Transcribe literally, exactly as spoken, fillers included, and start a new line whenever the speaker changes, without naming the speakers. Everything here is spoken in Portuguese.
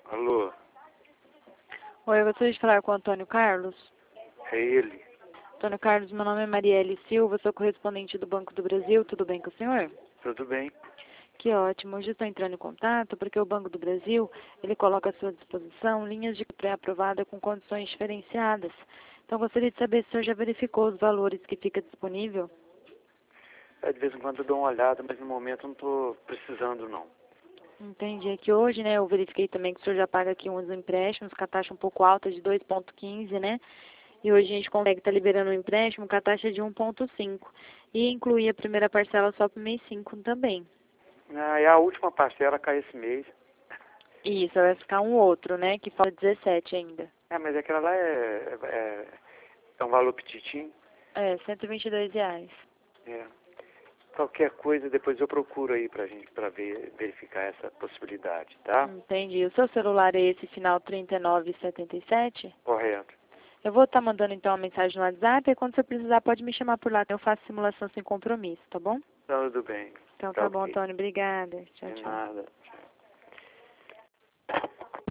Alô,
Oi, eu gostaria de falar com o Antônio Carlos.
é ele?
Antônio Carlos, meu nome é Marielle Silva, sou correspondente do Banco do Brasil. Tudo bem com o senhor?
Tudo bem?
Que ótimo. Hoje estou entrando em contato porque o Banco do Brasil, ele coloca à sua disposição linhas de pré-aprovada com condições diferenciadas. Então, gostaria de saber se o senhor já verificou os valores que fica disponível.
É, de vez em quando eu dou uma olhada, mas no momento eu não estou precisando não.
Entendi. É que hoje, né, eu verifiquei também que o senhor já paga aqui uns empréstimos com a taxa um pouco alta de dois vírgula quinze, né? E hoje a gente consegue estar liberando um empréstimo com a taxa de um vírgula cinco. E incluir a primeira parcela só para o mês cinco também.
Ah, e a última parcela cai esse mês.
Isso, vai ficar um outro, né? Que fala dezessete ainda.
É, mas aquela lá é, é, é um valor petitinho.
É, cento e vinte e dois reais.
É. Qualquer coisa, depois eu procuro aí pra gente, pra ver, verificar essa possibilidade, tá?
Entendi. O seu celular é esse final trinta e nove setenta e sete?
Correto.
Eu vou estar mandando então uma mensagem no WhatsApp e quando você precisar pode me chamar por lá. Eu faço simulação sem compromisso, tá bom?
Tudo bem.
Então
Tá
tá bom,
ok.
Antônio. Obrigada. Tchau,
De
tchau.
nada.